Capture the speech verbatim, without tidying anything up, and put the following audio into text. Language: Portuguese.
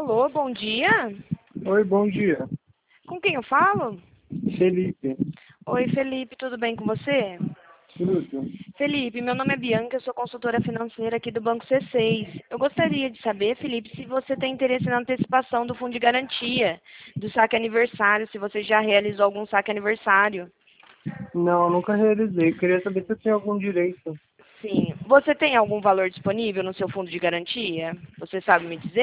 Alô, bom dia. Oi, bom dia. Com quem eu falo? Felipe. Oi, Felipe, tudo bem com você? Tudo. Felipe, meu nome é Bianca, eu sou consultora financeira aqui do Banco C seis. Eu gostaria de saber, Felipe, se você tem interesse na antecipação do fundo de garantia, do saque aniversário, se você já realizou algum saque aniversário. Não, nunca realizei. Queria saber se eu tenho algum direito. Sim. Você tem algum valor disponível no seu fundo de garantia? Você sabe me dizer?